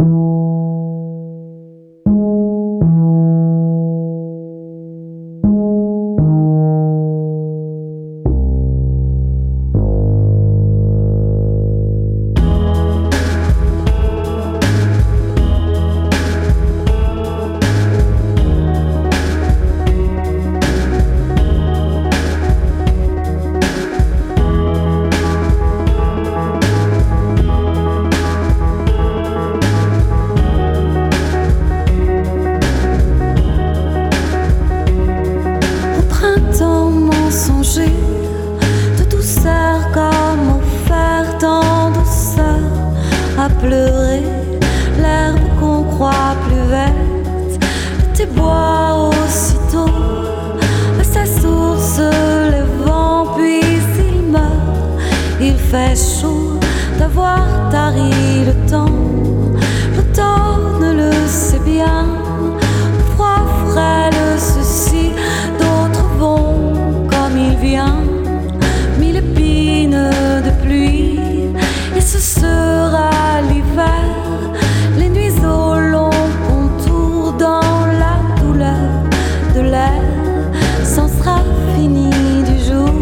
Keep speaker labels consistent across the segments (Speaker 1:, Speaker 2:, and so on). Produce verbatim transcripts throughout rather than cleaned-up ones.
Speaker 1: de douceur comme offert en douceur à pleurer l'herbe qu'on croit plus verte. Tes bois aussitôt à sa source les vents puis il meurt. Il fait chaud d'avoir tari le temps. L'automne le sait bien, le froid frêle ceci, d'autres vont comme il vient, mille épines de pluie, et ce sera l'hiver, les nuits au long contour dans la douleur de l'air, c'en sera fini du jour.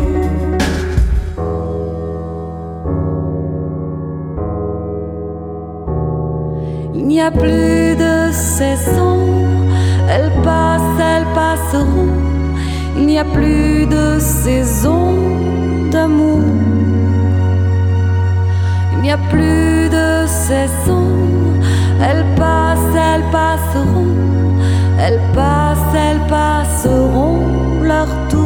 Speaker 1: Il n'y a plus de saison, elles passent, elles passeront. Il n'y a plus de saison d'amour. Il n'y a plus de saison. Elles passent, elles passeront. Elles passent, elles passeront leur tour.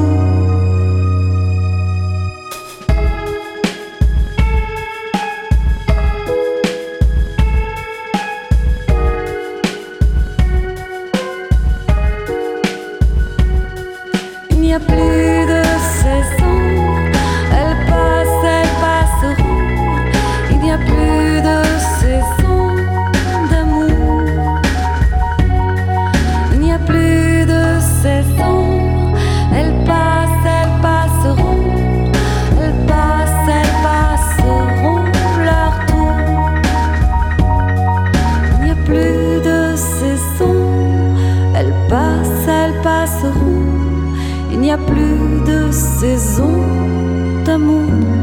Speaker 1: Il n'y a plus de saison, elles passent, elles passeront. Il n'y a plus de saison d'amour. Il n'y a plus de saison, elles passent, elles passeront. Elles passent, elles passeront leur tour. Il n'y a plus de saison, elles passent, elles passeront. Il n'y a plus de saison d'amour.